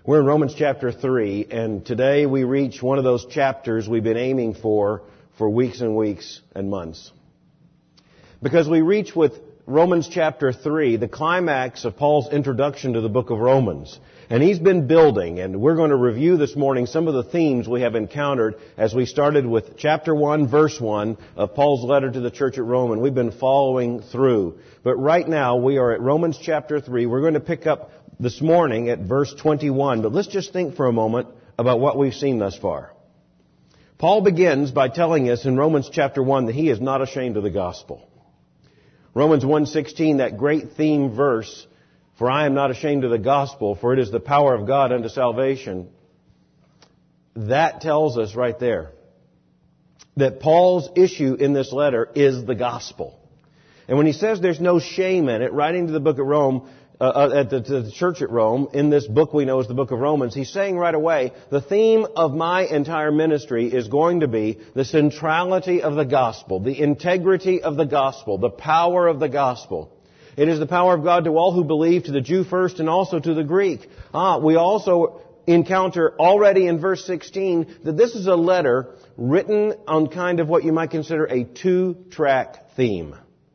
We're in Romans chapter 3, and today we reach one of those chapters we've been aiming for weeks and weeks and months. Because we reach with Romans chapter 3, the climax of Paul's introduction to the book of Romans. And he's been building, and we're going to review this morning some of the themes we have encountered as we started with chapter 1, verse 1 of Paul's letter to the church at Rome, and we've been following through. But right now, we are at Romans chapter 3. We're going to pick up this morning at verse 21, but let's just think for a moment about what we've seen thus far. Paul begins by telling us in Romans chapter 1 that he is not ashamed of the gospel. Romans 1:16, that great theme verse, "For I am not ashamed of the gospel, for it is the power of God unto salvation," that tells us right there that Paul's issue in this letter is the gospel. And when he says there's no shame in it, writing to the book of Rome, to the church at Rome, in this book we know as the book of Romans, he's saying right away, the theme of my entire ministry is going to be the centrality of the gospel, the integrity of the gospel, the power of the gospel. It is the power of God to all who believe, to the Jew first and also to the Greek. We also encounter already in verse 16 that this is a letter written on kind of what you might consider a two-track theme.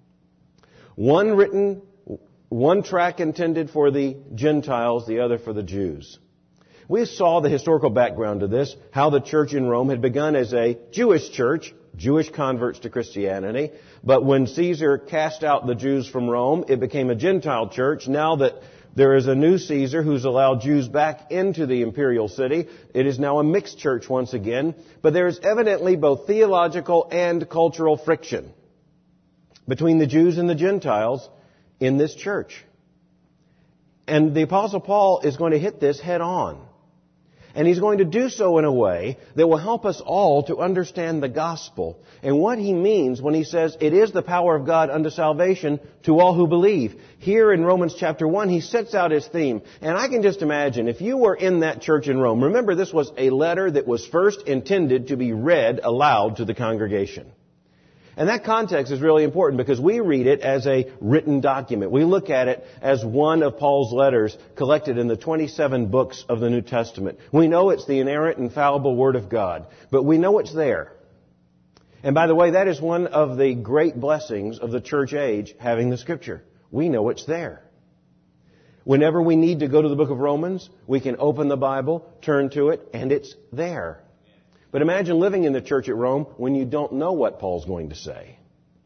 One track intended for the Gentiles, the other for the Jews. We saw the historical background to this, how the church in Rome had begun as a Jewish church, Jewish converts to Christianity, but when Caesar cast out the Jews from Rome, it became a Gentile church. Now that there is a new Caesar who's allowed Jews back into the imperial city, it is now a mixed church once again, but there is evidently both theological and cultural friction between the Jews and the Gentiles in this church. And the Apostle Paul is going to hit this head on. And he's going to do so in a way that will help us all to understand the gospel and what he means when he says it is the power of God unto salvation to all who believe. Here in Romans chapter 1, he sets out his theme. And I can just imagine, if you were in that church in Rome, remember this was a letter that was first intended to be read aloud to the congregation. And that context is really important because we read it as a written document. We look at it as one of Paul's letters collected in the 27 books of the New Testament. We know it's the inerrant, infallible Word of God, but we know it's there. And by the way, that is one of the great blessings of the church age, having the Scripture. We know it's there. Whenever we need to go to the book of Romans, we can open the Bible, turn to it, and it's there. But imagine living in the church at Rome when you don't know what Paul's going to say.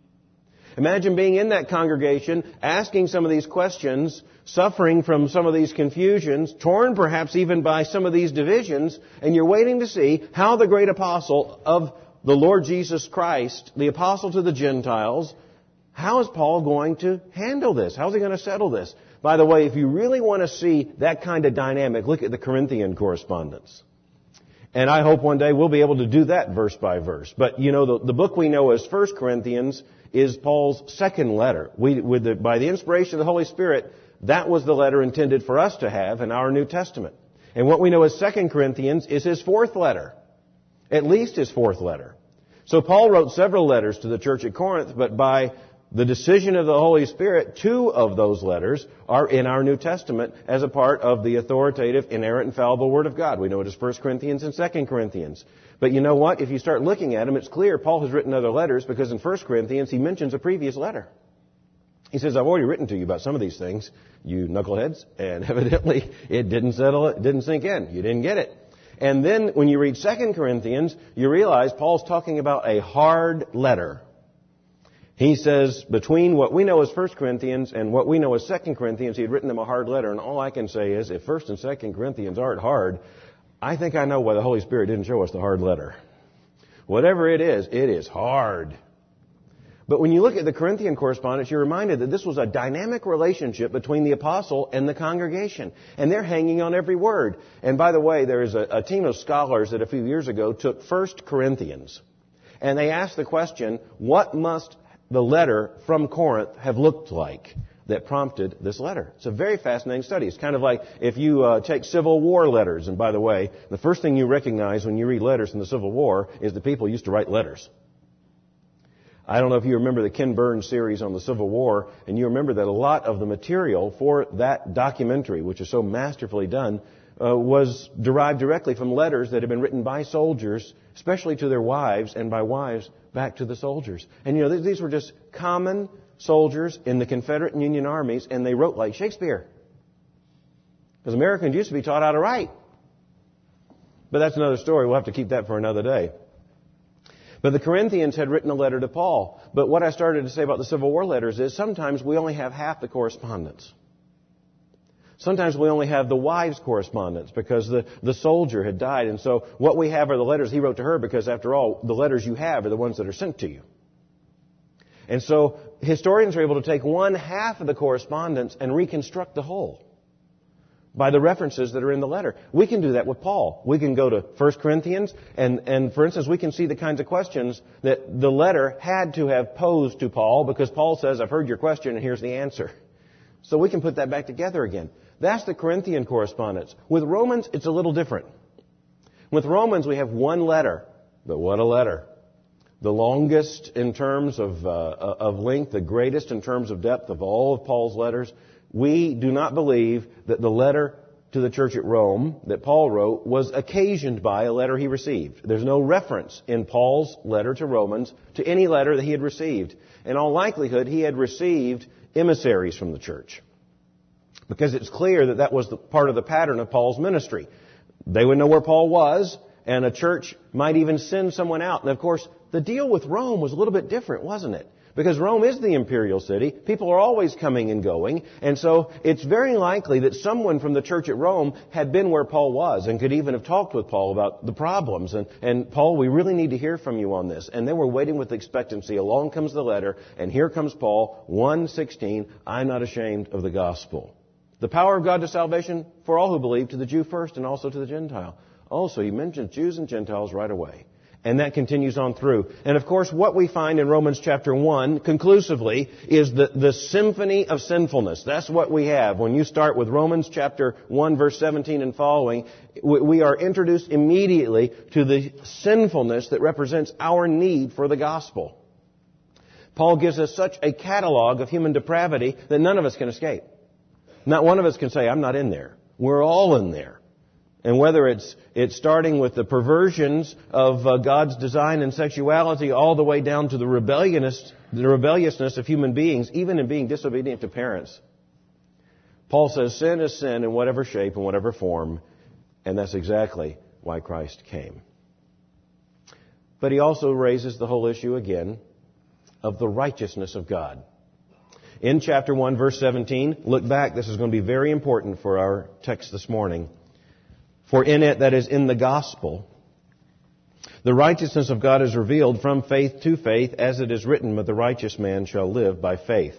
Imagine being in that congregation, asking some of these questions, suffering from some of these confusions, torn perhaps even by some of these divisions, and you're waiting to see how the great apostle of the Lord Jesus Christ, the apostle to the Gentiles, how is Paul going to handle this? How is he going to settle this? By the way, if you really want to see that kind of dynamic, look at the Corinthian correspondence. And I hope one day we'll be able to do that verse by verse. But, you know, the book we know as 1 Corinthians is Paul's second letter. By the inspiration of the Holy Spirit, that was the letter intended for us to have in our New Testament. And what we know as 2 Corinthians is his fourth letter. At least his fourth letter. So Paul wrote several letters to the church at Corinth, but by the decision of the Holy Spirit, 2 of those letters are in our New Testament as a part of the authoritative, inerrant, infallible Word of God. We know it as 1 Corinthians and 2 Corinthians. But you know what? If you start looking at them, it's clear Paul has written other letters because in 1 Corinthians he mentions a previous letter. He says, I've already written to you about some of these things, you knuckleheads, and evidently it didn't sink in. You didn't get it. And then when you read 2 Corinthians, you realize Paul's talking about a hard letter. He says, between what we know as 1 Corinthians and what we know as 2 Corinthians, he had written them a hard letter. And all I can say is, if 1 and 2 Corinthians aren't hard, I think I know why the Holy Spirit didn't show us the hard letter. Whatever it is hard. But when you look at the Corinthian correspondence, you're reminded that this was a dynamic relationship between the apostle and the congregation. And they're hanging on every word. And by the way, there is a team of scholars that a few years ago took 1 Corinthians. And they asked the question, what must the letter from Corinth have looked like that prompted this letter? It's a very fascinating study. It's kind of like if you take Civil War letters. And by the way, the first thing you recognize when you read letters from the Civil War is that people used to write letters. I don't know if you remember the Ken Burns series on the Civil War, and you remember that a lot of the material for that documentary, which is so masterfully done, was derived directly from letters that had been written by soldiers, especially to their wives, and by wives back to the soldiers. And these were just common soldiers in the Confederate and Union armies, and they wrote like Shakespeare. Because Americans used to be taught how to write. But that's another story. We'll have to keep that for another day. But the Corinthians had written a letter to Paul. But what I started to say about the Civil War letters is sometimes we only have half the correspondence. Sometimes we only have the wives' correspondence because the soldier had died. And so what we have are the letters he wrote to her because, after all, the letters you have are the ones that are sent to you. And so historians are able to take one half of the correspondence and reconstruct the whole by the references that are in the letter. We can do that with Paul. We can go to 1 Corinthians and for instance, we can see the kinds of questions that the letter had to have posed to Paul because Paul says, I've heard your question and here's the answer. So we can put that back together again. That's the Corinthian correspondence. With Romans, it's a little different. With Romans, we have one letter. But what a letter. The longest in terms of length, the greatest in terms of depth of all of Paul's letters. We do not believe that the letter to the church at Rome that Paul wrote was occasioned by a letter he received. There's no reference in Paul's letter to Romans to any letter that he had received. In all likelihood, he had received emissaries from the church. Because it's clear that that was part of the pattern of Paul's ministry. They would know where Paul was, and a church might even send someone out. And of course, the deal with Rome was a little bit different, wasn't it? Because Rome is the imperial city. People are always coming and going. And so it's very likely that someone from the church at Rome had been where Paul was and could even have talked with Paul about the problems. And Paul, we really need to hear from you on this. And they were waiting with expectancy. Along comes the letter, and here comes Paul, 1:16, I'm not ashamed of the gospel. The power of God to salvation for all who believe, to the Jew first and also to the Gentile. Also, he mentions Jews and Gentiles right away. And that continues on through. And of course, what we find in Romans chapter 1, conclusively, is the symphony of sinfulness. That's what we have. When you start with Romans chapter 1, verse 17 and following, we are introduced immediately to the sinfulness that represents our need for the gospel. Paul gives us such a catalog of human depravity that none of us can escape. Not one of us can say, I'm not in there. We're all in there. And whether it's starting with the perversions of God's design and sexuality all the way down to the rebelliousness of human beings, even in being disobedient to parents. Paul says sin is sin in whatever shape and whatever form, and that's exactly why Christ came. But he also raises the whole issue again of the righteousness of God. In chapter 1, verse 17, look back, this is going to be very important for our text this morning. For in it, that is in the gospel, the righteousness of God is revealed from faith to faith, as it is written, but the righteous man shall live by faith.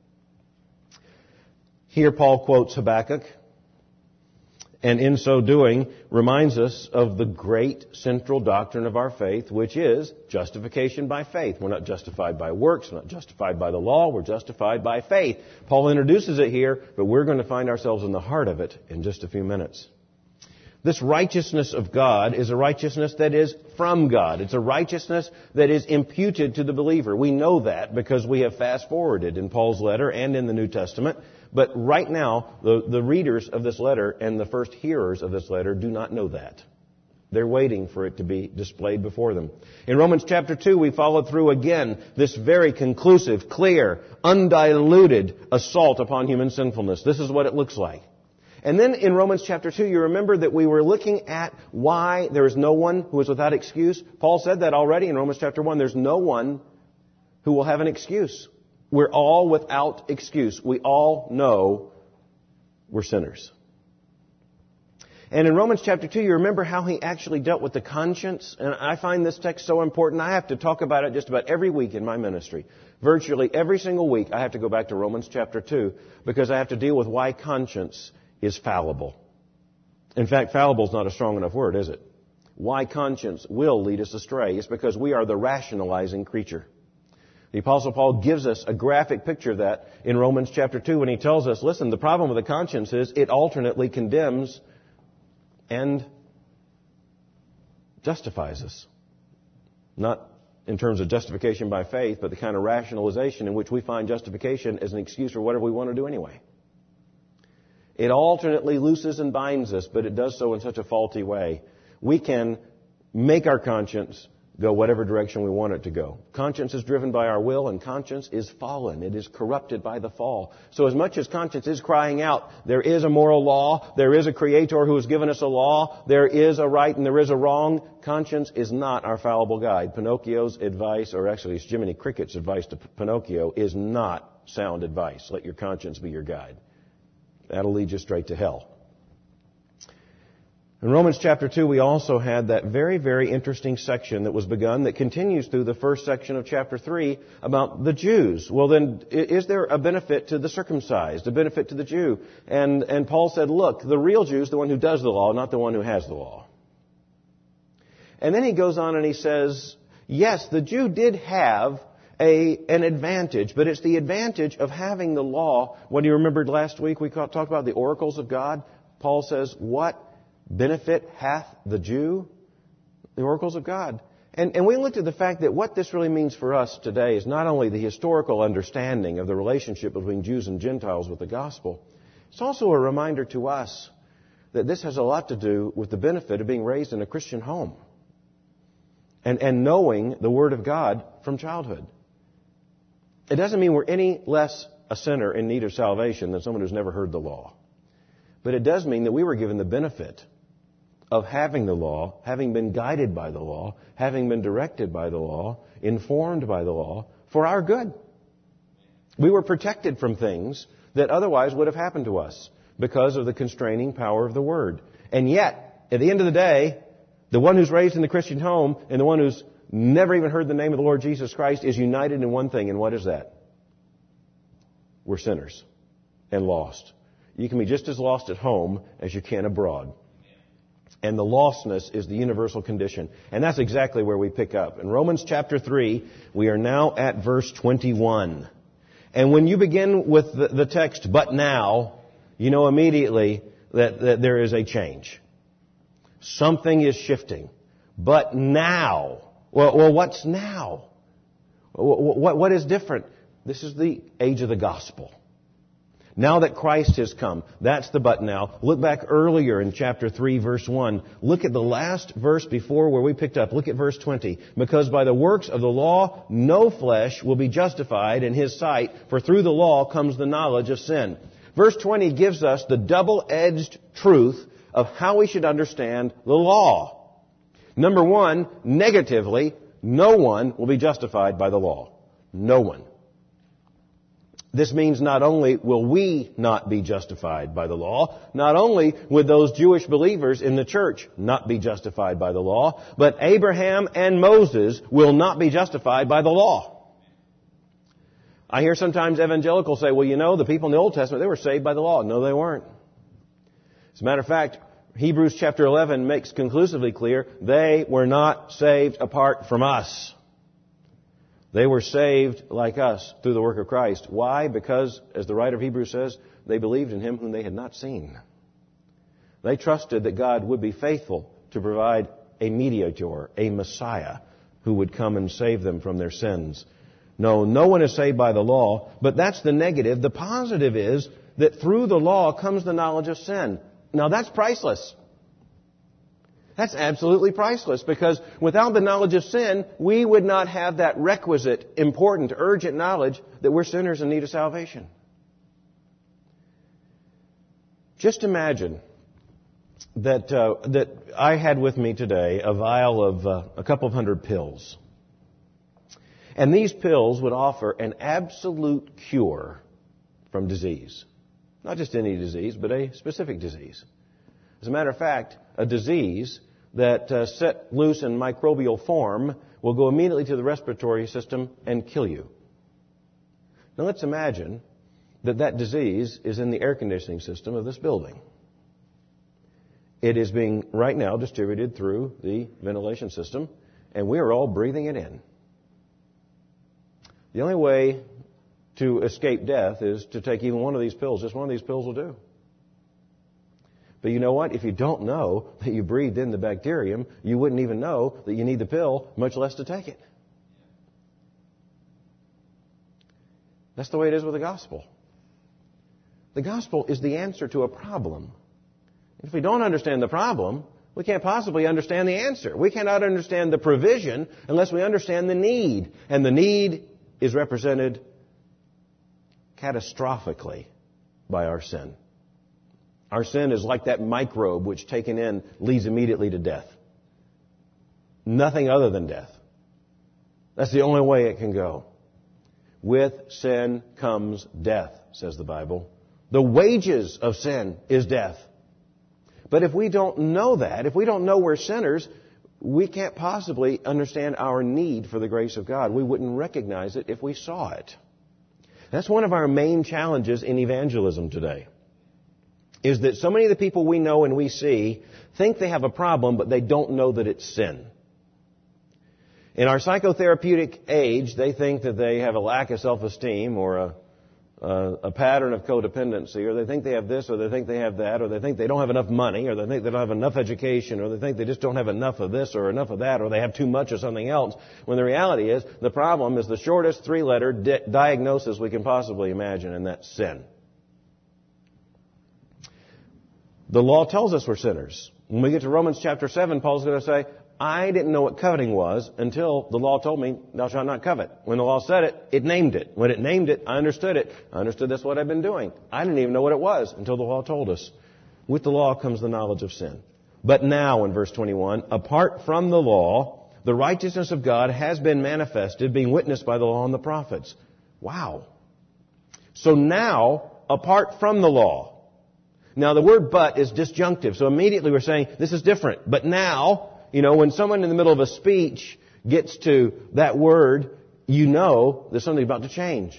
Here Paul quotes Habakkuk, and in so doing reminds us of the great central doctrine of our faith, which is justification by faith. We're not justified by works, we're not justified by the law, we're justified by faith. Paul introduces it here, but we're going to find ourselves in the heart of it in just a few minutes. This righteousness of God is a righteousness that is from God. It's a righteousness that is imputed to the believer. We know that because we have fast-forwarded in Paul's letter and in the New Testament. But right now, the readers of this letter and the first hearers of this letter do not know that. They're waiting for it to be displayed before them. In Romans chapter 2, we followed through again this very conclusive, clear, undiluted assault upon human sinfulness. This is what it looks like. And then in Romans chapter 2, you remember that we were looking at why there is no one who is without excuse. Paul said that already in Romans chapter 1. There's no one who will have an excuse. We're all without excuse. We all know we're sinners. And in Romans chapter 2, you remember how he actually dealt with the conscience. And I find this text so important. I have to talk about it just about every week in my ministry. Virtually every single week, I have to go back to Romans chapter 2 because I have to deal with why conscience is fallible. In fact, fallible is not a strong enough word, is it? Why conscience will lead us astray is because we are the rationalizing creature. The Apostle Paul gives us a graphic picture of that in Romans chapter 2 when he tells us, listen, the problem with the conscience is it alternately condemns and justifies us. Not in terms of justification by faith, but the kind of rationalization in which we find justification as an excuse for whatever we want to do anyway. It alternately looses and binds us, but it does so in such a faulty way. We can make our conscience go whatever direction we want it to go. Conscience is driven by our will, and conscience is fallen. It is corrupted by the fall. So as much as conscience is crying out, there is a moral law, there is a Creator who has given us a law, there is a right and there is a wrong, conscience is not our fallible guide. Pinocchio's advice, or actually it's Jiminy Cricket's advice to Pinocchio, is not sound advice. Let your conscience be your guide. That'll lead you straight to hell. In Romans chapter 2, we also had that very, very interesting section that was begun that continues through the first section of chapter 3 about the Jews. Well, then, is there a benefit to the circumcised, a benefit to the Jew? And Paul said, look, the real Jew is the one who does the law, not the one who has the law. And then he goes on and he says, yes, the Jew did have an advantage, but it's the advantage of having the law. What you remembered last week, we talked about the oracles of God. Paul says, what benefit hath the Jew? The oracles of God. And we looked at the fact that what this really means for us today is not only the historical understanding of the relationship between Jews and Gentiles with the gospel, it's also a reminder to us that this has a lot to do with the benefit of being raised in a Christian home and knowing the Word of God from childhood. It doesn't mean we're any less a sinner in need of salvation than someone who's never heard the law. But it does mean that we were given the benefit of having the law, having been guided by the law, having been directed by the law, informed by the law, for our good. We were protected from things that otherwise would have happened to us because of the constraining power of the Word. And yet, at the end of the day, the one who's raised in the Christian home and the one who's never even heard the name of the Lord Jesus Christ is united in one thing. And what is that? We're sinners and lost. You can be just as lost at home as you can abroad. And the lostness is the universal condition. And that's exactly where we pick up. In Romans chapter 3, we are now at verse 21. And when you begin with the text, but now, you know immediately that there is a change. Something is shifting. But now. Well, what's now? What is different? This is the age of the gospel. Now that Christ has come, that's the but now. Look back earlier in chapter 3, verse 1. Look at the last verse before where we picked up. Look at verse 20. Because by the works of the law, no flesh will be justified in his sight, for through the law comes the knowledge of sin. Verse 20 gives us the double-edged truth of how we should understand the law. Number one, negatively, no one will be justified by the law. No one. This means not only will we not be justified by the law, not only would those Jewish believers in the church not be justified by the law, but Abraham and Moses will not be justified by the law. I hear sometimes evangelicals say, well, you know, the people in the Old Testament, they were saved by the law. No, they weren't. As a matter of fact, Hebrews chapter 11 makes conclusively clear they were not saved apart from us. They were saved like us through the work of Christ. Why? Because, as the writer of Hebrews says, they believed in Him whom they had not seen. They trusted that God would be faithful to provide a mediator, a Messiah, who would come and save them from their sins. No one is saved by the law, but that's the negative. The positive is that through the law comes the knowledge of sin. Now that's priceless. That's absolutely priceless, because without the knowledge of sin, we would not have that requisite, important, urgent knowledge that we're sinners in need of salvation. Just imagine that I had with me today a vial of a couple of hundred pills. And these pills would offer an absolute cure from disease. Not just any disease, but a specific disease. As a matter of fact, a disease that set loose in microbial form will go immediately to the respiratory system and kill you. Now let's imagine that disease is in the air conditioning system of this building. It is being right now distributed through the ventilation system, and we are all breathing it in. The only way to escape death is to take even one of these pills. Just one of these pills will do. But you know what? If you don't know that you breathed in the bacterium, you wouldn't even know that you need the pill, much less to take it. That's the way it is with the gospel. The gospel is the answer to a problem. If we don't understand the problem, we can't possibly understand the answer. We cannot understand the provision unless we understand the need. And the need is represented catastrophically by our sin. Our sin is like that microbe which, taken in, leads immediately to death. Nothing other than death. That's the only way it can go. With sin comes death, says the Bible. The wages of sin is death. But if we don't know that, if we don't know we're sinners, we can't possibly understand our need for the grace of God. We wouldn't recognize it if we saw it. That's one of our main challenges in evangelism today, is that so many of the people we know and we see think they have a problem, but they don't know that it's sin. In our psychotherapeutic age, they think that they have a lack of self-esteem or a pattern of codependency, or they think they have this, or they think they have that, or they think they don't have enough money, or they think they don't have enough education, or they think they just don't have enough of this or enough of that, or they have too much of something else, when the reality is the problem is the shortest three-letter diagnosis we can possibly imagine, and that's sin. The law tells us we're sinners. When we get to Romans chapter 7, Paul's going to say, I didn't know what coveting was until the law told me, thou shalt not covet. When the law said it, it named it. When it named it, I understood it. I understood that's what I've been doing. I didn't even know what it was until the law told us. With the law comes the knowledge of sin. But now, in verse 21, apart from the law, the righteousness of God has been manifested, being witnessed by the law and the prophets. Wow. So now, apart from the law. Now, the word but is disjunctive. So immediately we're saying, this is different. But now, when someone in the middle of a speech gets to that word, you know there's something about to change.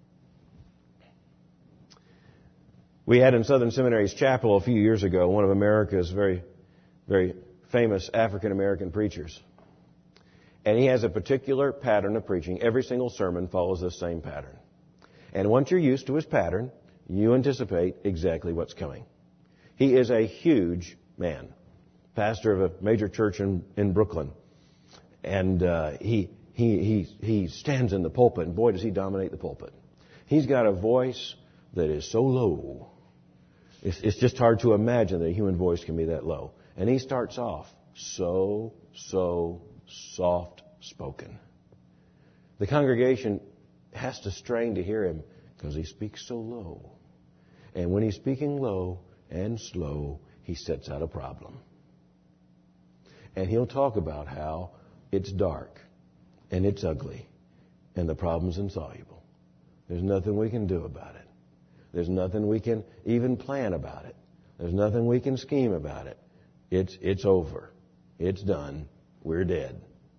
We had in Southern Seminary's chapel a few years ago one of America's very, very famous African-American preachers. And he has a particular pattern of preaching. Every single sermon follows this same pattern. And once you're used to his pattern, you anticipate exactly what's coming. He is a huge man. Pastor of a major church in Brooklyn. And he stands in the pulpit, and boy, does he dominate the pulpit. He's got a voice that is so low. It's just hard to imagine that a human voice can be that low. And he starts off so soft-spoken. The congregation has to strain to hear him because he speaks so low. And when he's speaking low and slow, he sets out a problem. And he'll talk about how it's dark and it's ugly and the problem's insoluble. There's nothing we can do about it. There's nothing we can even plan about it. There's nothing we can scheme about it. It's over. It's done. We're dead.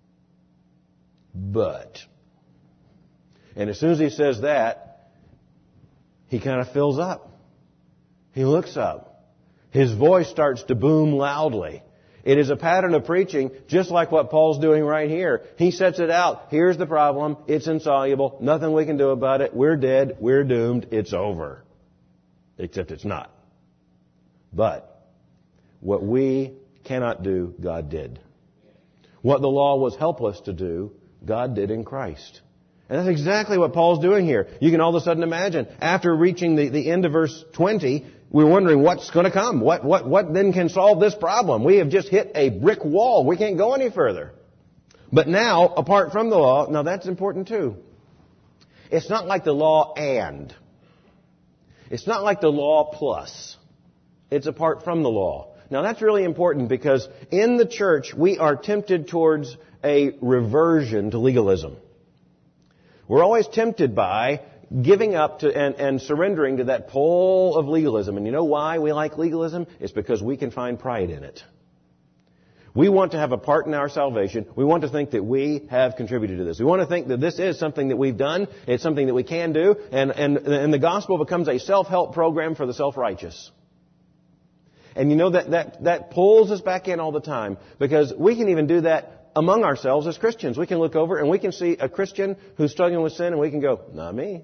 But, and as soon as he says that, he kind of fills up. He looks up. His voice starts to boom loudly. It is a pattern of preaching, just like what Paul's doing right here. He sets it out. Here's the problem. It's insoluble. Nothing we can do about it. We're dead. We're doomed. It's over. Except it's not. But what we cannot do, God did. What the law was helpless to do, God did in Christ. And that's exactly what Paul's doing here. You can all of a sudden imagine, after reaching the end of verse 20, we're wondering what's going to come. What then can solve this problem? We have just hit a brick wall. We can't go any further. But now, apart from the law, now that's important too. It's not like the law and. It's not like the law plus. It's apart from the law. Now that's really important because in the church we are tempted towards a reversion to legalism. We're always tempted by giving up to and surrendering to that pull of legalism. And you know why we like legalism? It's because we can find pride in it. We want to have a part in our salvation. We want to think that we have contributed to this. We want to think that this is something that we've done. It's something that we can do. And the gospel becomes a self-help program for the self-righteous. And you know that pulls us back in all the time because we can even do that among ourselves as Christians. We can look over and we can see a Christian who's struggling with sin and we can go, not me.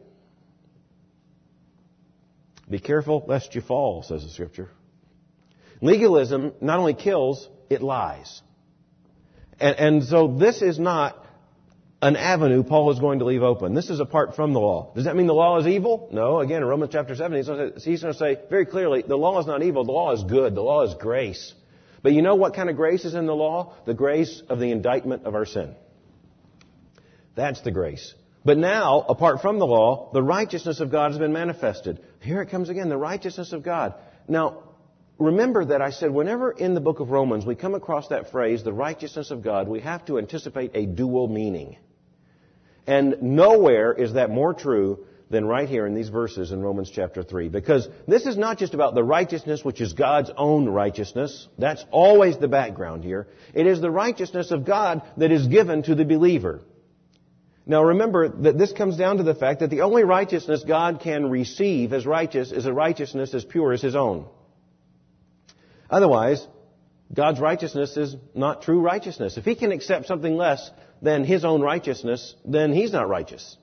Be careful lest you fall, says the Scripture. Legalism not only kills, it lies. And so this is not an avenue Paul is going to leave open. This is apart from the law. Does that mean the law is evil? No. Again, in Romans chapter 7, he's going to say very clearly, the law is not evil. The law is good. The law is grace. But you know what kind of grace is in the law? The grace of the indictment of our sin. That's the grace. But now, apart from the law, the righteousness of God has been manifested. Here it comes again, the righteousness of God. Now, remember that I said whenever in the book of Romans we come across that phrase, the righteousness of God, we have to anticipate a dual meaning. And nowhere is that more true than right here in these verses in Romans chapter 3. Because this is not just about the righteousness which is God's own righteousness. That's always the background here. It is the righteousness of God that is given to the believer. Now remember that this comes down to the fact that the only righteousness God can receive as righteous is a righteousness as pure as His own. Otherwise, God's righteousness is not true righteousness. If He can accept something less than His own righteousness, then He's not righteous.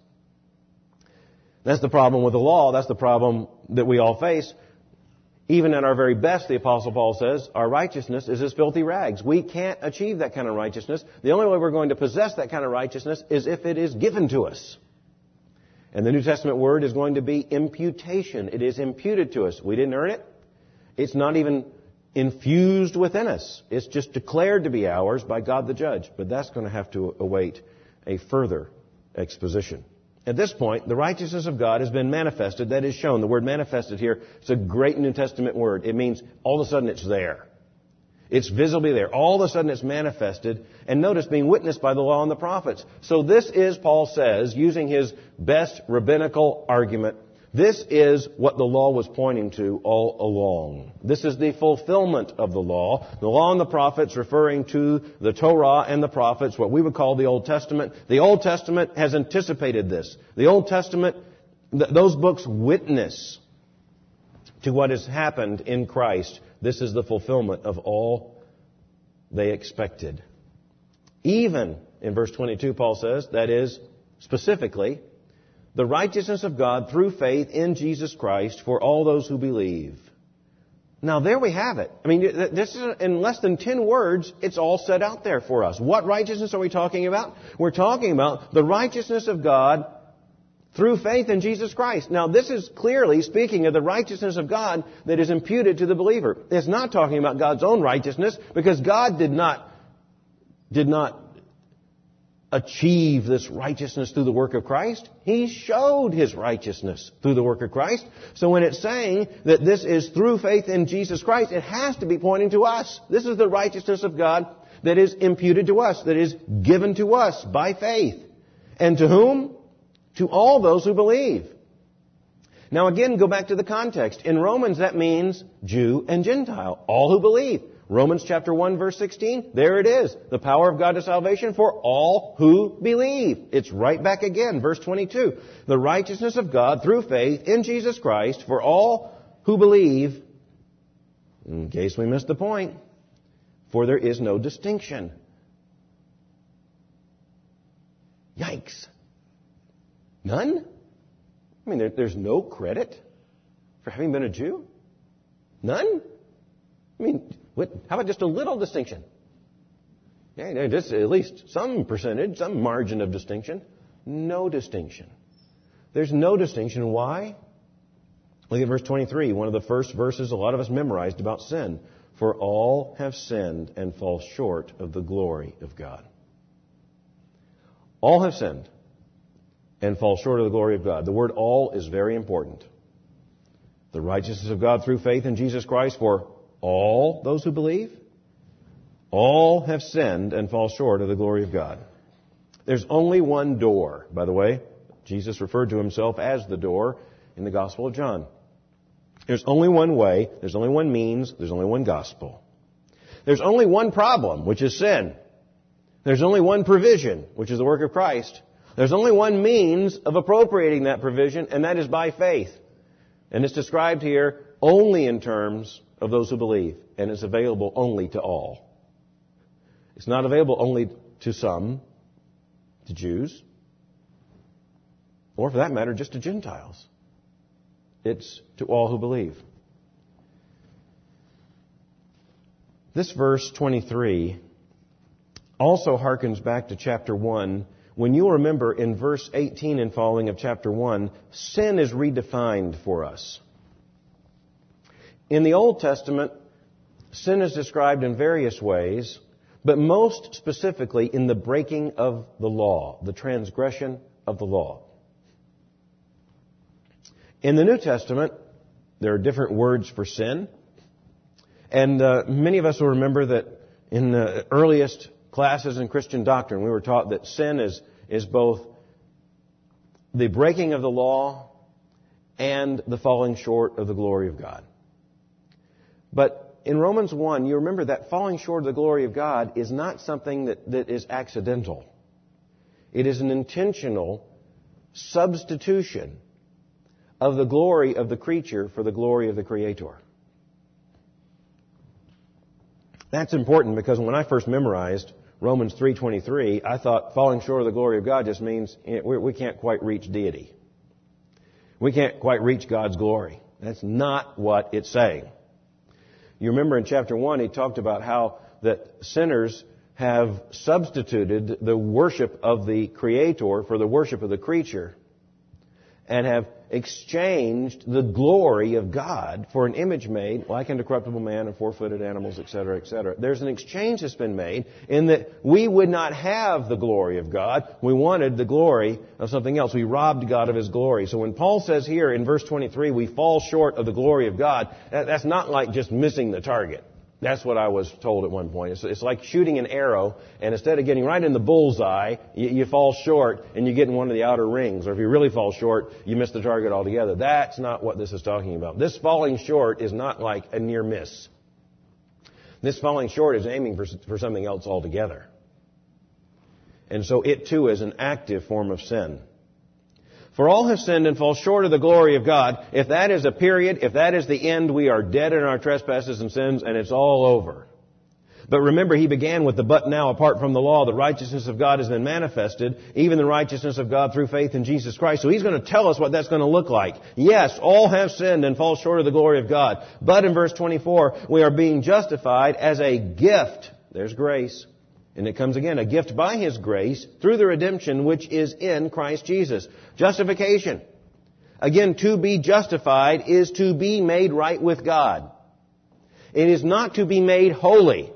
That's the problem with the law. That's the problem that we all face. Even at our very best, the Apostle Paul says, our righteousness is as filthy rags. We can't achieve that kind of righteousness. The only way we're going to possess that kind of righteousness is if it is given to us. And the New Testament word is going to be imputation. It is imputed to us. We didn't earn it. It's not even infused within us. It's just declared to be ours by God the judge. But that's going to have to await a further exposition. At this point, the righteousness of God has been manifested. That is shown. The word manifested here, it's a great New Testament word. It means all of a sudden it's there. It's visibly there. All of a sudden it's manifested. And notice, being witnessed by the law and the prophets. So this is, Paul says, using his best rabbinical argument, this is what the law was pointing to all along. This is the fulfillment of the law. The law and the prophets referring to the Torah and the prophets, what we would call the Old Testament. The Old Testament has anticipated this. The Old Testament, those books witness to what has happened in Christ. This is the fulfillment of all they expected. Even, in verse 22, Paul says, that is, specifically, the righteousness of God through faith in Jesus Christ for all those who believe. Now, there we have it. I mean, this is in less than 10 words, it's all set out there for us. What righteousness are we talking about? We're talking about the righteousness of God through faith in Jesus Christ. Now, this is clearly speaking of the righteousness of God that is imputed to the believer. It's not talking about God's own righteousness, because God did not achieve this righteousness through the work of Christ. He showed His righteousness through the work of Christ. So when it's saying that this is through faith in Jesus Christ, it has to be pointing to us. This is the righteousness of God that is imputed to us, that is given to us by faith. And to whom? To all those who believe. Now again, go back to the context. In Romans, that means Jew and Gentile, all who believe. Romans chapter 1, verse 16, there it is. The power of God to salvation for all who believe. It's right back again, verse 22. The righteousness of God through faith in Jesus Christ for all who believe. In case we missed the point, for there is no distinction. Yikes. None? I mean, there's no credit for having been a Jew? None? I mean, how about just a little distinction? Yeah, just at least some percentage, some margin of distinction. No distinction. There's no distinction. Why? Look at verse 23, one of the first verses a lot of us memorized about sin. For all have sinned and fall short of the glory of God. All have sinned and fall short of the glory of God. The word all is very important. The righteousness of God through faith in Jesus Christ for all those who believe. All have sinned and fall short of the glory of God. There's only one door, by the way. Jesus referred to Himself as the door in the Gospel of John. There's only one way, there's only one means, there's only one gospel. There's only one problem, which is sin. There's only one provision, which is the work of Christ. There's only one means of appropriating that provision, and that is by faith. And it's described here only in terms of those who believe, and it's available only to all. It's not available only to some, to Jews, or for that matter, just to Gentiles. It's to all who believe. This verse 23 also harkens back to chapter 1 when you'll remember in verse 18 and following of chapter 1, sin is redefined for us. In the Old Testament, sin is described in various ways, but most specifically in the breaking of the law, the transgression of the law. In the New Testament, there are different words for sin. And many of us will remember that in the earliest classes in Christian doctrine, we were taught that sin is both the breaking of the law and the falling short of the glory of God. But in Romans 1, you remember that falling short of the glory of God is not something that is accidental. It is an intentional substitution of the glory of the creature for the glory of the Creator. That's important because when I first memorized Romans 3:23, I thought falling short of the glory of God just means we can't quite reach deity. We can't quite reach God's glory. That's not what it's saying. You remember in chapter 1, he talked about how that sinners have substituted the worship of the Creator for the worship of the creature and have exchanged the glory of God for an image made like unto corruptible man and four-footed animals, etc., etc. There's an exchange that's been made in that we would not have the glory of God. We wanted the glory of something else. We robbed God of His glory. So when Paul says here in verse 23, we fall short of the glory of God, that's not like just missing the target. That's what I was told at one point. It's like shooting an arrow, and instead of getting right in the bullseye, you fall short and you get in one of the outer rings. Or if you really fall short, you miss the target altogether. That's not what this is talking about. This falling short is not like a near miss. This falling short is aiming for something else altogether. And so it too is an active form of sin. For all have sinned and fall short of the glory of God. If that is a period, if that is the end, we are dead in our trespasses and sins, and it's all over. But remember, he began with the but now, apart from the law, the righteousness of God has been manifested, even the righteousness of God through faith in Jesus Christ. So he's going to tell us what that's going to look like. Yes, all have sinned and fall short of the glory of God. But in verse 24, we are being justified as a gift. There's grace. And it comes again, a gift by His grace through the redemption which is in Christ Jesus. Justification. Again, to be justified is to be made right with God. It is not to be made holy.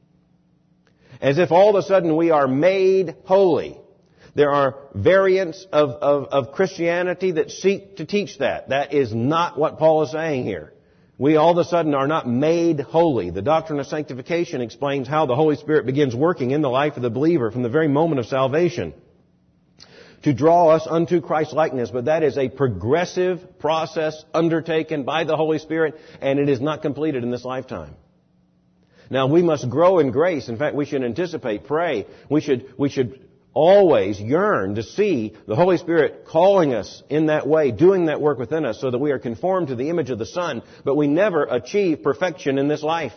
As if all of a sudden we are made holy. There are variants of Christianity that seek to teach that. That is not what Paul is saying here. We all of a sudden are not made holy. The doctrine of sanctification explains how the Holy Spirit begins working in the life of the believer from the very moment of salvation to draw us unto Christ's likeness. But that is a progressive process undertaken by the Holy Spirit, and it is not completed in this lifetime. Now, we must grow in grace. In fact, we should anticipate, pray. We should always yearn to see the Holy Spirit calling us in that way, doing that work within us so that we are conformed to the image of the Son, but we never achieve perfection in this life.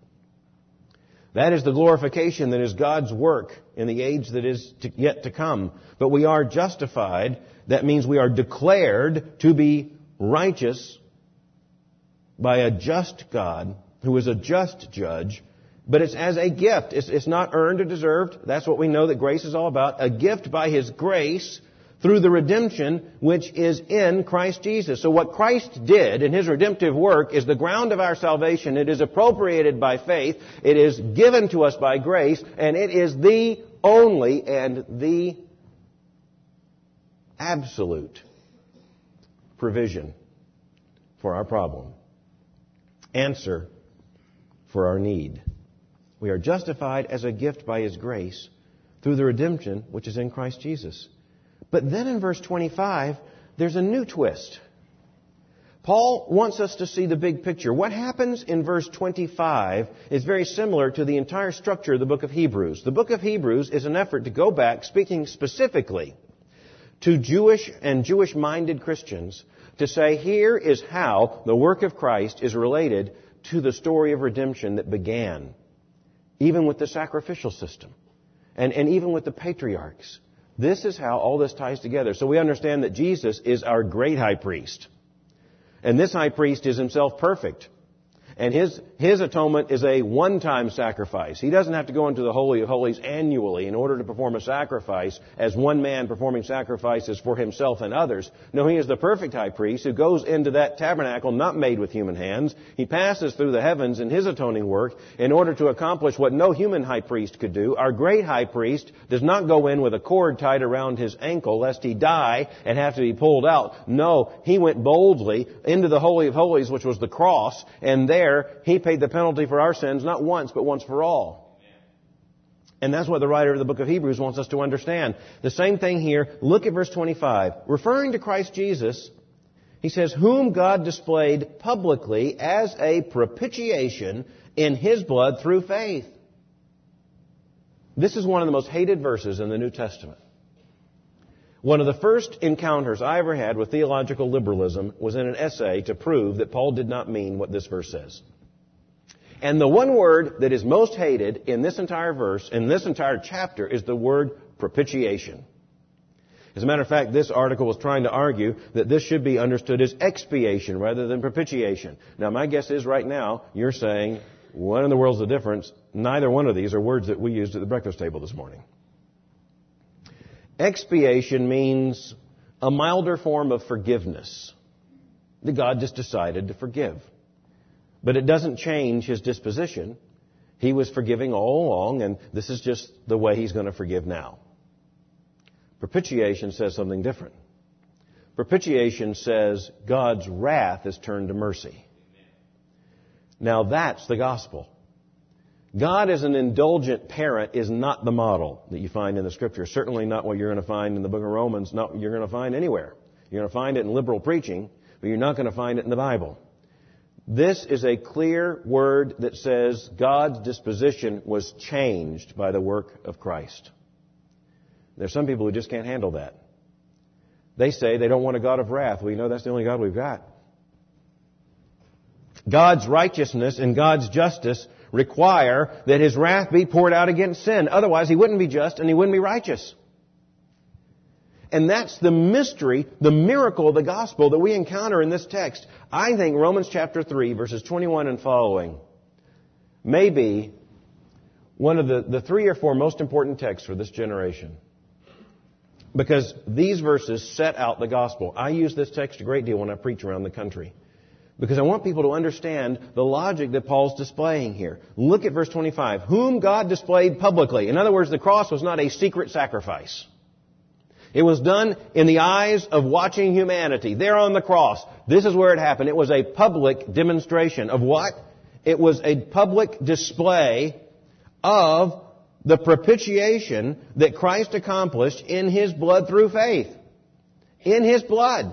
That is the glorification that is God's work in the age that is yet to come. But we are justified. That means we are declared to be righteous by a just God who is a just judge. But it's as a gift. It's not earned or deserved. That's what we know that grace is all about. A gift by His grace through the redemption which is in Christ Jesus. So what Christ did in His redemptive work is the ground of our salvation. It is appropriated by faith. It is given to us by grace. And it is the only and the absolute provision for our problem. Answer for our need. We are justified as a gift by His grace through the redemption which is in Christ Jesus. But then in verse 25, there's a new twist. Paul wants us to see the big picture. What happens in verse 25 is very similar to the entire structure of the book of Hebrews. The book of Hebrews is an effort to go back, speaking specifically to Jewish and Jewish-minded Christians, to say here is how the work of Christ is related to the story of redemption that began even with the sacrificial system, and even with the patriarchs. This is how all this ties together. So we understand that Jesus is our great high priest. And this high priest is Himself perfect. And His atonement is a one-time sacrifice. He doesn't have to go into the Holy of Holies annually in order to perform a sacrifice as one man performing sacrifices for himself and others. No, He is the perfect high priest who goes into that tabernacle not made with human hands. He passes through the heavens in His atoning work in order to accomplish what no human high priest could do. Our great high priest does not go in with a cord tied around his ankle lest he die and have to be pulled out. No, He went boldly into the Holy of Holies, which was the cross, and there He paid the penalty for our sins, not once, but once for all. And that's what the writer of the book of Hebrews wants us to understand. The same thing here. Look at verse 25. Referring to Christ Jesus, he says, whom God displayed publicly as a propitiation in His blood through faith. This is one of the most hated verses in the New Testament. One of the first encounters I ever had with theological liberalism was in an essay to prove that Paul did not mean what this verse says. And the one word that is most hated in this entire verse, in this entire chapter, is the word propitiation. As a matter of fact, this article was trying to argue that this should be understood as expiation rather than propitiation. Now, my guess is right now you're saying, what in the world's the difference? Neither one of these are words that we used at the breakfast table this morning. Expiation means a milder form of forgiveness. That God just decided to forgive. But it doesn't change His disposition. He was forgiving all along, and this is just the way He's going to forgive now. Propitiation says something different. Propitiation says God's wrath is turned to mercy. Now that's the gospel. God as an indulgent parent is not the model that you find in the Scripture. Certainly not what you're going to find in the book of Romans, not what you're going to find anywhere. You're going to find it in liberal preaching, but you're not going to find it in the Bible. This is a clear word that says God's disposition was changed by the work of Christ. There's some people who just can't handle that. They say they don't want a God of wrath. Well, you know that's the only God we've got. God's righteousness and God's justice require that His wrath be poured out against sin. Otherwise, He wouldn't be just and He wouldn't be righteous. And that's the mystery, the miracle of the gospel that we encounter in this text. I think Romans chapter 3, verses 21 and following, may be one of the 3 or 4 most important texts for this generation. Because these verses set out the gospel. I use this text a great deal when I preach around the country. Because I want people to understand the logic that Paul's displaying here. Look at verse 25. Whom God displayed publicly. In other words, the cross was not a secret sacrifice. It was done in the eyes of watching humanity. There on the cross. This is where it happened. It was a public demonstration of what? It was a public display of the propitiation that Christ accomplished in His blood through faith. In His blood.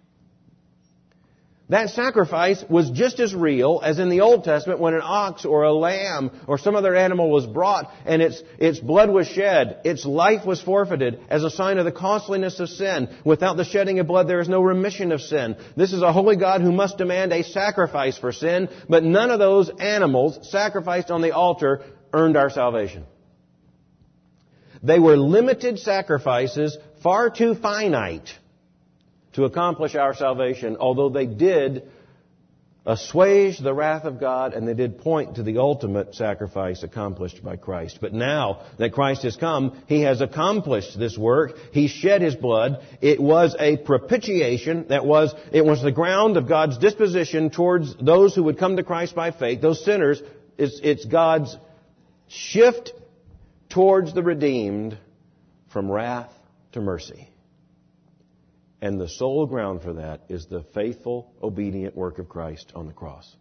That sacrifice was just as real as in the Old Testament when an ox or a lamb or some other animal was brought and its blood was shed, its life was forfeited as a sign of the costliness of sin. Without the shedding of blood, there is no remission of sin. This is a holy God who must demand a sacrifice for sin, but none of those animals sacrificed on the altar earned our salvation. They were limited sacrifices, far too finite to accomplish our salvation, although they did assuage the wrath of God and they did point to the ultimate sacrifice accomplished by Christ. But now that Christ has come, He has accomplished this work. He shed His blood. It was a propitiation. It was the ground of God's disposition towards those who would come to Christ by faith, those sinners. It's God's shift towards the redeemed from wrath to mercy. And the sole ground for that is the faithful, obedient work of Christ on the cross.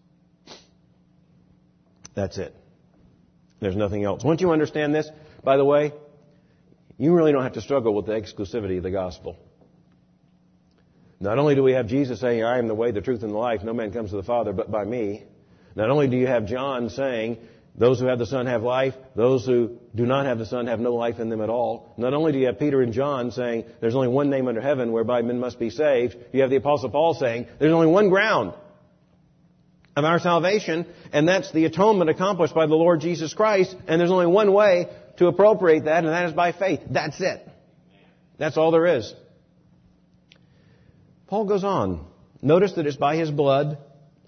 That's it. There's nothing else. Once you understand this, by the way, you really don't have to struggle with the exclusivity of the gospel. Not only do we have Jesus saying, I am the way, the truth, and the life. No man comes to the Father but by me. Not only do you have John saying, those who have the Son have life. Those who do not have the Son have no life in them at all. Not only do you have Peter and John saying there's only one name under heaven whereby men must be saved. You have the Apostle Paul saying there's only one ground of our salvation, and that's the atonement accomplished by the Lord Jesus Christ. And there's only one way to appropriate that, and that is by faith. That's it. That's all there is. Paul goes on. Notice that it's by His blood.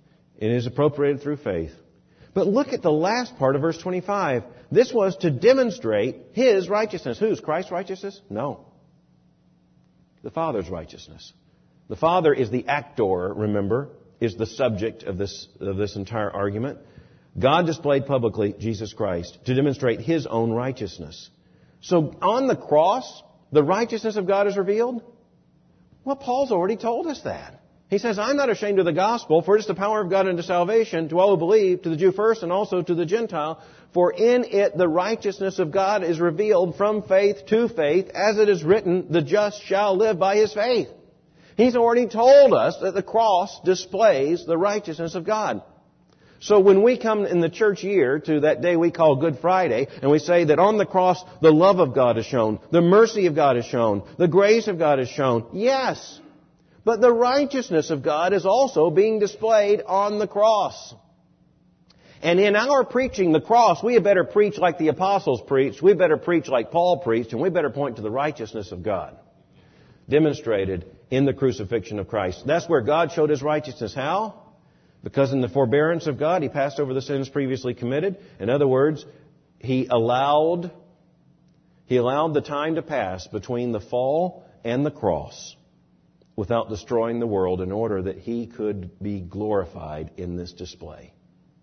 It is appropriated through faith. But look at the last part of verse 25. This was to demonstrate His righteousness. Whose? Christ's righteousness? No. The Father's righteousness. The Father is the actor, remember, is the subject of this entire argument. God displayed publicly Jesus Christ to demonstrate His own righteousness. So on the cross, the righteousness of God is revealed? Well, Paul's already told us that. He says, I'm not ashamed of the gospel, for it is the power of God unto salvation to all who believe, to the Jew first and also to the Gentile. For in it the righteousness of God is revealed from faith to faith, as it is written, the just shall live by his faith. He's already told us that the cross displays the righteousness of God. So when we come in the church year to that day we call Good Friday, and we say that on the cross the love of God is shown, the mercy of God is shown, the grace of God is shown, yes. But the righteousness of God is also being displayed on the cross. And in our preaching the cross, we had better preach like the apostles preached, we better preach like Paul preached, and we better point to the righteousness of God, demonstrated in the crucifixion of Christ. That's where God showed His righteousness. How? Because in the forbearance of God, He passed over the sins previously committed. In other words, He allowed the time to pass between the fall and the cross without destroying the world in order that He could be glorified in this display.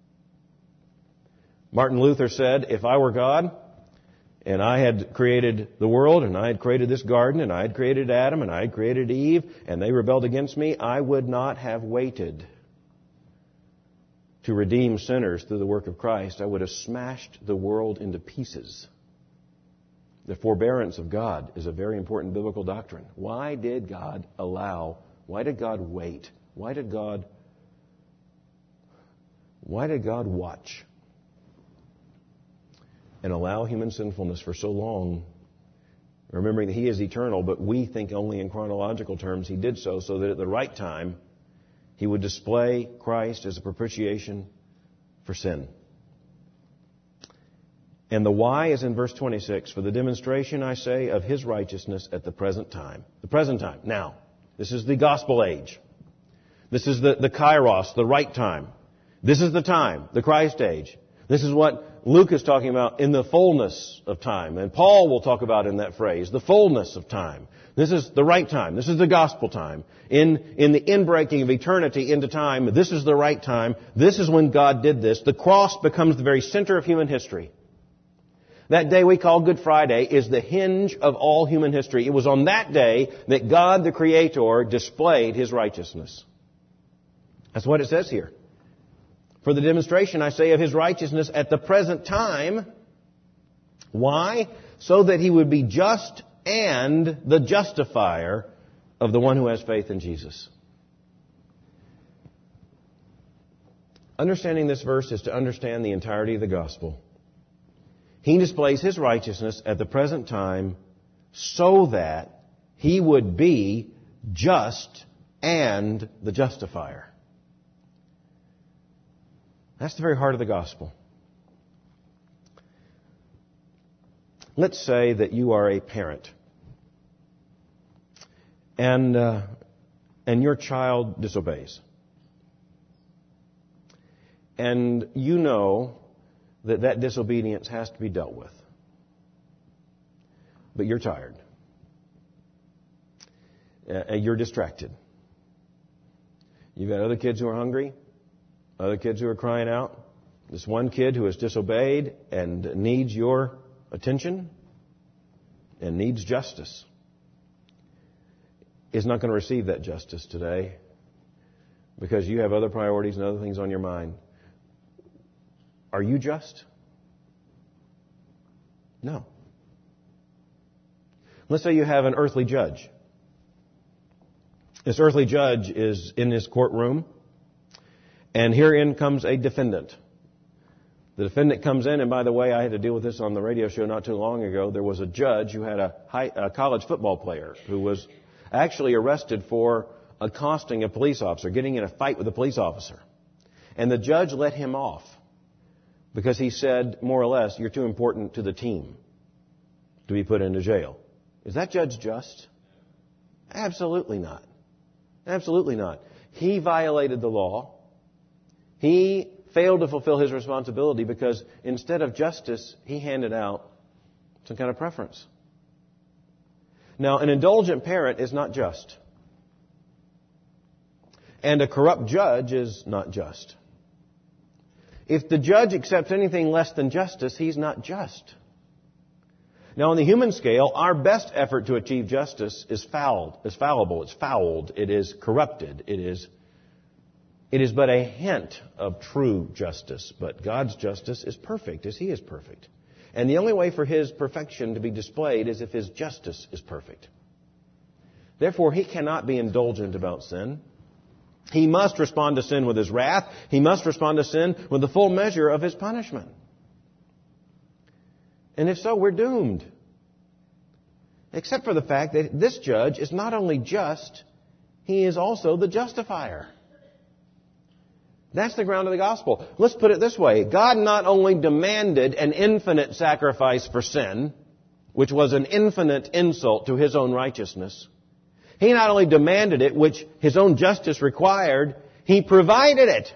Martin Luther said, if I were God, and I had created the world, and I had created this garden, and I had created Adam, and I had created Eve, and they rebelled against me, I would not have waited to redeem sinners through the work of Christ. I would have smashed the world into pieces. The forbearance of God is a very important biblical doctrine. Why did God allow? Why did God wait? Why did God watch and allow human sinfulness for so long? Remembering that He is eternal, but we think only in chronological terms. He did so that at the right time He would display Christ as a propitiation for sin. And the why is in verse 26. For the demonstration, I say, of His righteousness at the present time. The present time. Now, this is the gospel age. This is the kairos, the right time. This is the time, the Christ age. This is what Luke is talking about in the fullness of time. And Paul will talk about in that phrase, the fullness of time. This is the right time. This is the gospel time. In the inbreaking of eternity into time, this is the right time. This is when God did this. The cross becomes the very center of human history. That day we call Good Friday is the hinge of all human history. It was on that day that God, the Creator, displayed His righteousness. That's what it says here. For the demonstration, I say, of His righteousness at the present time. Why? So that He would be just and the justifier of the one who has faith in Jesus. Understanding this verse is to understand the entirety of the gospel. He displays His righteousness at the present time so that He would be just and the justifier. That's the very heart of the gospel. Let's say that you are a parent and your child disobeys. And you know that disobedience has to be dealt with. But you're tired. You're distracted. You've got other kids who are hungry, other kids who are crying out. This one kid who has disobeyed and needs your attention and needs justice is not going to receive that justice today because you have other priorities and other things on your mind. Are you just? No. Let's say you have an earthly judge. This earthly judge is in his courtroom, and herein comes a defendant. The defendant comes in, and by the way, I had to deal with this on the radio show not too long ago. There was a judge who had a college football player who was actually arrested for accosting a police officer, getting in a fight with a police officer. And the judge let him off because he said, more or less, you're too important to the team to be put into jail. Is that judge just? Absolutely not. Absolutely not. He violated the law. He failed to fulfill his responsibility because instead of justice, he handed out some kind of preference. Now, an indulgent parent is not just. And a corrupt judge is not just. If the judge accepts anything less than justice, he's not just. Now, on the human scale, our best effort to achieve justice is fallible, it's fouled, it is corrupted, it is but a hint of true justice. But God's justice is perfect, as He is perfect. And the only way for His perfection to be displayed is if His justice is perfect. Therefore, He cannot be indulgent about sin. He must respond to sin with His wrath. He must respond to sin with the full measure of His punishment. And if so, we're doomed. Except for the fact that this judge is not only just, He is also the justifier. That's the ground of the gospel. Let's put it this way. God not only demanded an infinite sacrifice for sin, which was an infinite insult to His own righteousness. He not only demanded it, which His own justice required, He provided it.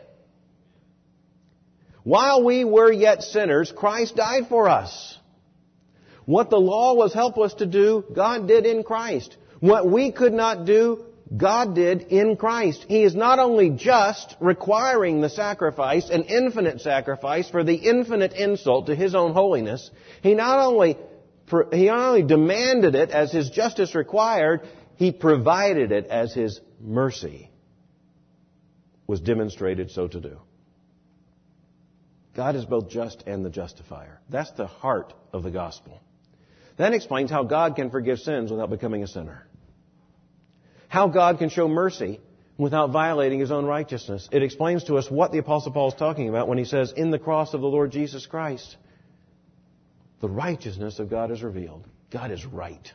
While we were yet sinners, Christ died for us. What the law was helpless to do, God did in Christ. What we could not do, God did in Christ. He is not only just, requiring the sacrifice, an infinite sacrifice for the infinite insult to His own holiness. He not only demanded it as His justice required, He provided it as His mercy was demonstrated so to do. God is both just and the justifier. That's the heart of the gospel. That explains how God can forgive sins without becoming a sinner. How God can show mercy without violating His own righteousness. It explains to us what the Apostle Paul is talking about when he says, in the cross of the Lord Jesus Christ, the righteousness of God is revealed. God is right.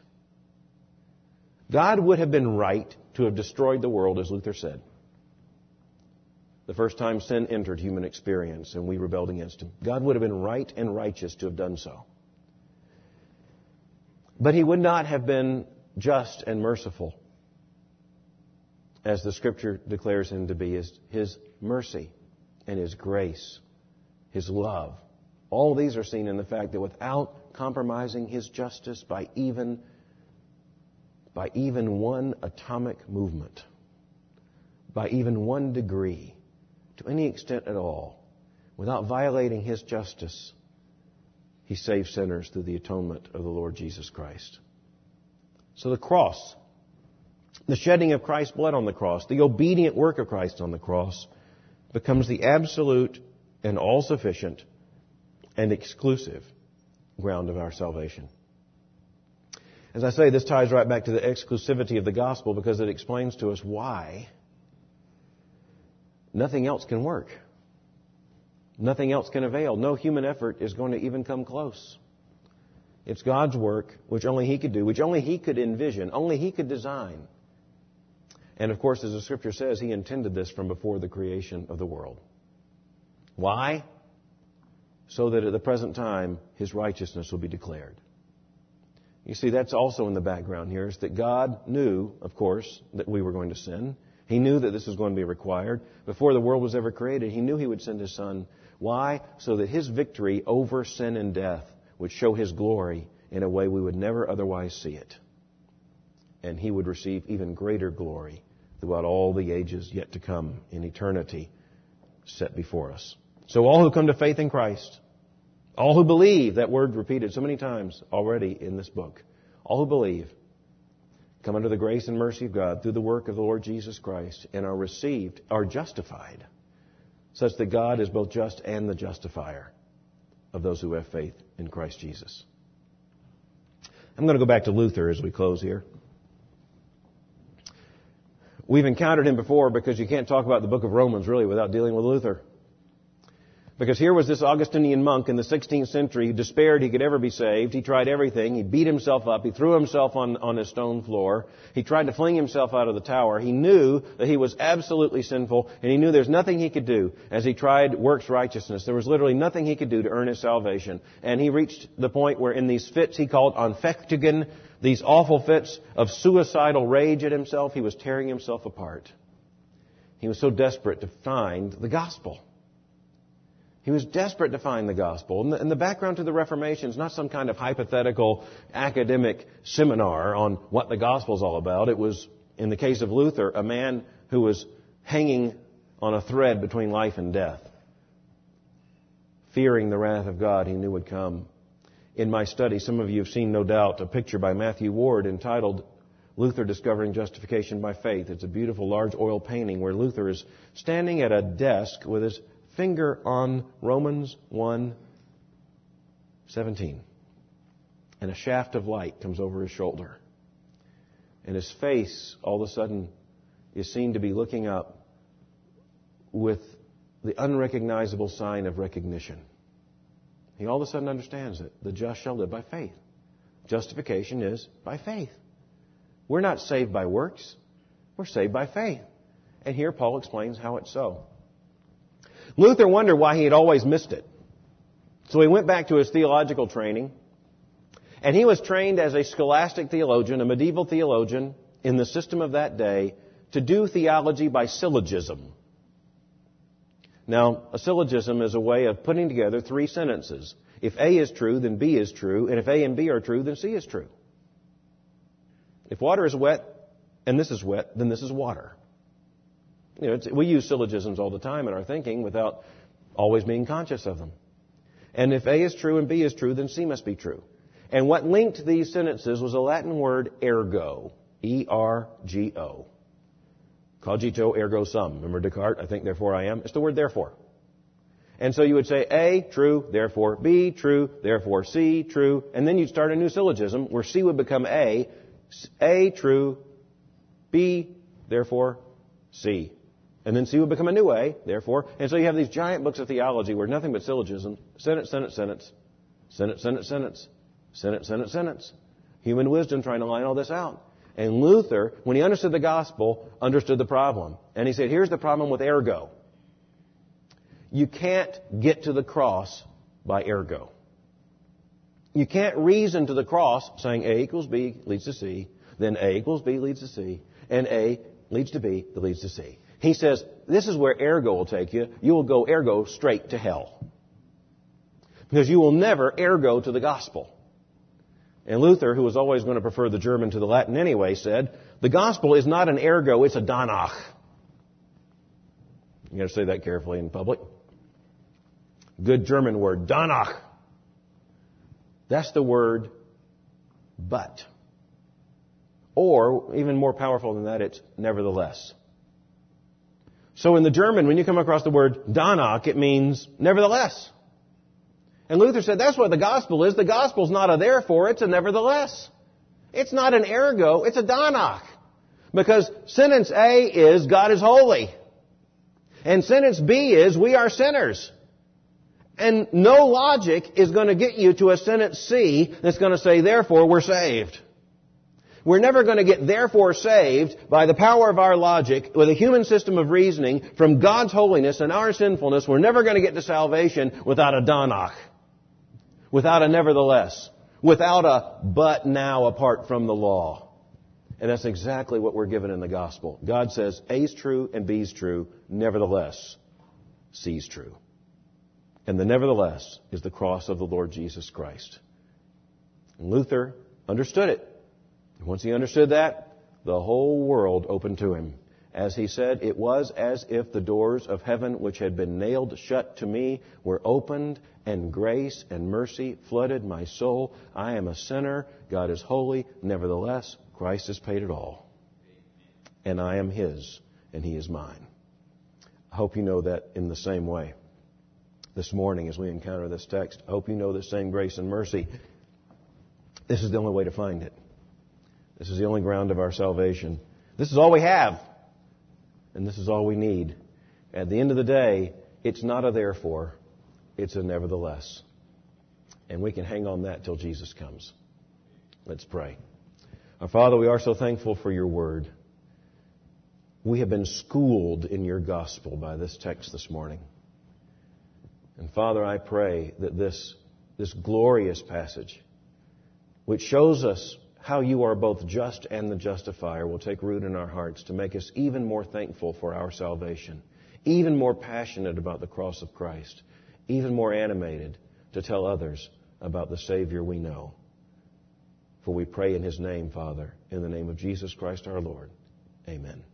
God would have been right to have destroyed the world, as Luther said, the first time sin entered human experience and we rebelled against Him. God would have been right and righteous to have done so. But He would not have been just and merciful, as the Scripture declares Him to be, is His mercy and His grace, His love. All these are seen in the fact that without compromising His justice by even one atomic movement, by even 1 degree, to any extent at all, without violating His justice, He saves sinners through the atonement of the Lord Jesus Christ. So the cross, the shedding of Christ's blood on the cross, the obedient work of Christ on the cross, becomes the absolute and all-sufficient and exclusive ground of our salvation. As I say, this ties right back to the exclusivity of the gospel because it explains to us why nothing else can work. Nothing else can avail. No human effort is going to even come close. It's God's work, which only He could do, which only He could envision, only He could design. And of course, as the Scripture says, He intended this from before the creation of the world. Why? So that at the present time, His righteousness will be declared. You see, that's also in the background here, is that God knew, of course, that we were going to sin. He knew that this was going to be required. Before the world was ever created, He knew He would send His Son. Why? So that His victory over sin and death would show His glory in a way we would never otherwise see it. And He would receive even greater glory throughout all the ages yet to come in eternity set before us. So all who come to faith in Christ, all who believe, that word repeated so many times already in this book, all who believe come under the grace and mercy of God through the work of the Lord Jesus Christ and are justified, such that God is both just and the justifier of those who have faith in Christ Jesus. I'm going to go back to Luther as we close here. We've encountered him before because you can't talk about the book of Romans really without dealing with Luther. Because here was this Augustinian monk in the 16th century who despaired he could ever be saved. He tried everything. He beat himself up. He threw himself on his stone floor. He tried to fling himself out of the tower. He knew that he was absolutely sinful, and he knew there's nothing he could do as he tried works righteousness. There was literally nothing he could do to earn his salvation. And he reached the point where in these fits he called Anfechtigen, these awful fits of suicidal rage at himself, he was tearing himself apart. He was so desperate to find the gospel. He was desperate to find the gospel. And the background to the Reformation is not some kind of hypothetical academic seminar on what the gospel is all about. It was, in the case of Luther, a man who was hanging on a thread between life and death, fearing the wrath of God he knew would come. In my study, some of you have seen, no doubt, a picture by Matthew Ward entitled Luther Discovering Justification by Faith. It's a beautiful large oil painting where Luther is standing at a desk with his finger on Romans 1:17. And a shaft of light comes over his shoulder. And his face, all of a sudden, is seen to be looking up with the unrecognizable sign of recognition. He all of a sudden understands that the just shall live by faith. Justification is by faith. We're not saved by works. We're saved by faith. And here Paul explains how it's so. Luther wondered why he had always missed it. So he went back to his theological training. And he was trained as a scholastic theologian, a medieval theologian, in the system of that day, to do theology by syllogism. Now, a syllogism is a way of putting together three sentences. If A is true, then B is true. And if A and B are true, then C is true. If water is wet, and this is wet, then this is water. You know, we use syllogisms all the time in our thinking without always being conscious of them. And if A is true and B is true, then C must be true. And what linked these sentences was a Latin word ergo. E-R-G-O. Cogito ergo sum. Remember Descartes? I think, therefore I am. It's the word therefore. And so you would say A, true, therefore B, true, therefore C, true. And then you'd start a new syllogism where C would become A, true, B, therefore C. And then C would become a new A, therefore. And so you have these giant books of theology where nothing but syllogism. Sentence, sentence, sentence. Sentence, sentence, sentence. Sentence, sentence, sentence. Human wisdom trying to line all this out. And Luther, when he understood the gospel, understood the problem. And he said, here's the problem with ergo. You can't get to the cross by ergo. You can't reason to the cross saying A equals B leads to C, then A equals B leads to C, and A leads to B that leads to C. He says, this is where ergo will take you. You will go ergo straight to hell. Because you will never ergo to the gospel. And Luther, who was always going to prefer the German to the Latin anyway, said, the gospel is not an ergo, it's a Danach. You got to say that carefully in public. Good German word, Danach. That's the word but. Or, even more powerful than that, it's nevertheless. So in the German, when you come across the word Danach, it means nevertheless. And Luther said that's what the gospel is. The gospel's not a therefore, it's a nevertheless. It's not an ergo, it's a Danach. Because sentence A is God is holy. And sentence B is we are sinners. And no logic is going to get you to a sentence C that's going to say, therefore, we're saved. We're never going to get therefore saved by the power of our logic with a human system of reasoning from God's holiness and our sinfulness. We're never going to get to salvation without a Danach, without a nevertheless, without a but now apart from the law. And that's exactly what we're given in the gospel. God says A's true and B's true, nevertheless, C's true. And the nevertheless is the cross of the Lord Jesus Christ. And Luther understood it. And once he understood that, the whole world opened to him. As he said, it was as if the doors of heaven, which had been nailed shut to me, were opened, and grace and mercy flooded my soul. I am a sinner. God is holy. Nevertheless, Christ has paid it all. And I am His, and He is mine. I hope you know that in the same way. This morning as we encounter this text, I hope you know the same grace and mercy. This is the only way to find it. This is the only ground of our salvation. This is all we have. And this is all we need. At the end of the day, it's not a therefore, it's a nevertheless. And we can hang on that till Jesus comes. Let's pray. Our Father, we are so thankful for your word. We have been schooled in your gospel by this text this morning. And Father, I pray that this glorious passage, which shows us how you are both just and the justifier, will take root in our hearts to make us even more thankful for our salvation, even more passionate about the cross of Christ, even more animated to tell others about the Savior we know. For we pray in His name, Father, in the name of Jesus Christ our Lord. Amen.